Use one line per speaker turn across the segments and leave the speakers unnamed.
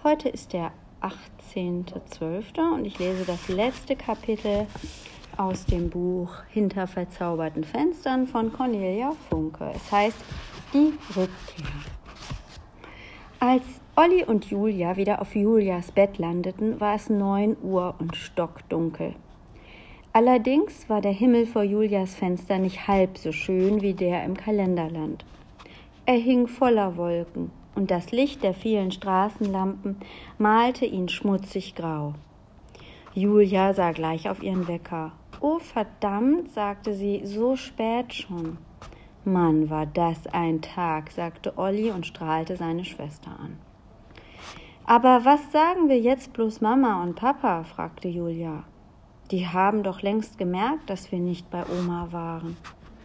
Heute ist der 18.12. und ich lese das letzte Kapitel aus dem Buch Hinter verzauberten Fenstern von Cornelia Funke. Es heißt Die Rückkehr. Als Olli und Julia wieder auf Julias Bett landeten, war es 9 Uhr und stockdunkel. Allerdings war der Himmel vor Julias Fenster nicht halb so schön wie der im Kalenderland. Er hing voller Wolken und das Licht der vielen Straßenlampen malte ihn schmutzig grau. Julia sah gleich auf ihren Wecker. »Oh, verdammt«, sagte sie, »so spät schon.« »Mann, war das ein Tag«, sagte Olli und strahlte seine Schwester an. »Aber was sagen wir jetzt bloß Mama und Papa?«, fragte Julia. »Die haben doch längst gemerkt, dass wir nicht bei Oma waren.«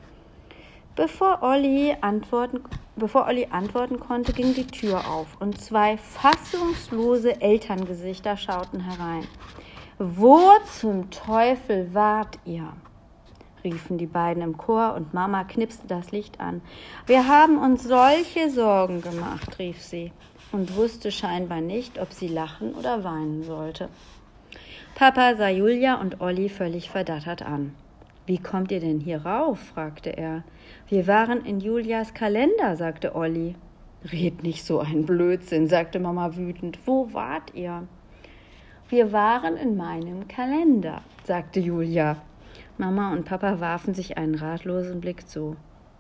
Bevor Olli antworten konnte, ging die Tür auf und 2 fassungslose Elterngesichter schauten herein. »Wo zum Teufel wart ihr?«, riefen die beiden im Chor und Mama knipste das Licht an. »Wir haben uns solche Sorgen gemacht«, rief sie und wusste scheinbar nicht, ob sie lachen oder weinen sollte. Papa sah Julia und Olli völlig verdattert an. »Wie kommt ihr denn hier rauf?«, fragte er. »Wir waren in Julias Kalender«, sagte Olli. »Red nicht so ein Blödsinn«, sagte Mama wütend. »Wo wart ihr?« »Wir waren in meinem Kalender«, sagte Julia. Mama und Papa warfen sich einen ratlosen Blick zu.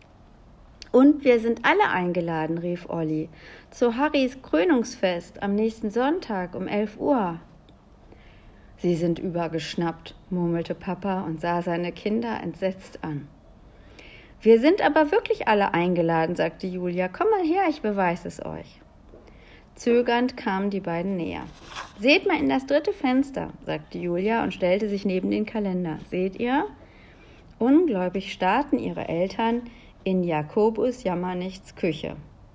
»Und wir sind alle eingeladen«, rief Olli, »zu Harrys Krönungsfest am nächsten Sonntag um 11 Uhr.« »Sie sind übergeschnappt«, murmelte Papa und sah seine Kinder entsetzt an. »Wir sind aber wirklich alle eingeladen«, sagte Julia. »Komm mal her, ich beweise es euch.« Zögernd kamen die beiden näher. »Seht mal in das 3. Fenster«, sagte Julia und stellte sich neben den Kalender. »Seht ihr?« Ungläubig starrten ihre Eltern in Jakobus Jammernichts Küche.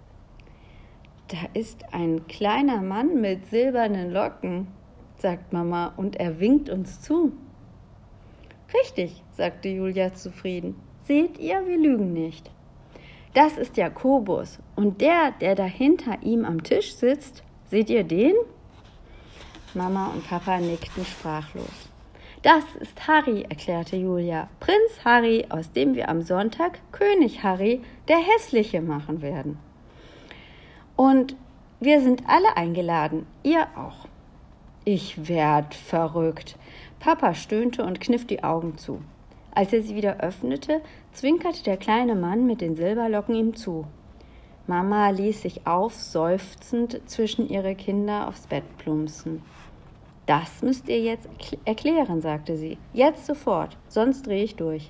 »Da ist ein kleiner Mann mit silbernen Locken«, sagt Mama, und er winkt uns zu. »Richtig«, sagte Julia zufrieden. »Seht ihr, wir lügen nicht. Das ist Jakobus und der da hinter ihm am Tisch sitzt, seht ihr den?« Mama und Papa nickten sprachlos. »Das ist Harry«, erklärte Julia. »Prinz Harry, aus dem wir am Sonntag König Harry, der Hässliche, machen werden. Und wir sind alle eingeladen, ihr auch.« »Ich werd verrückt.« Papa stöhnte und kniff die Augen zu. Als er sie wieder öffnete, zwinkerte der kleine Mann mit den Silberlocken ihm zu. Mama ließ sich aufseufzend zwischen ihre Kinder aufs Bett plumpsen. »Das müsst ihr jetzt erklären«, sagte sie. »Jetzt sofort, sonst drehe ich durch.«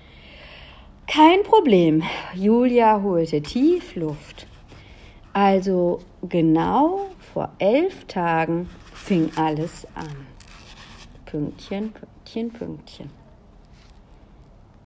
»Kein Problem.« Julia holte tief Luft. »Also genau vor 11 Tagen fing alles an. Pünktchen, Pünktchen, Pünktchen.«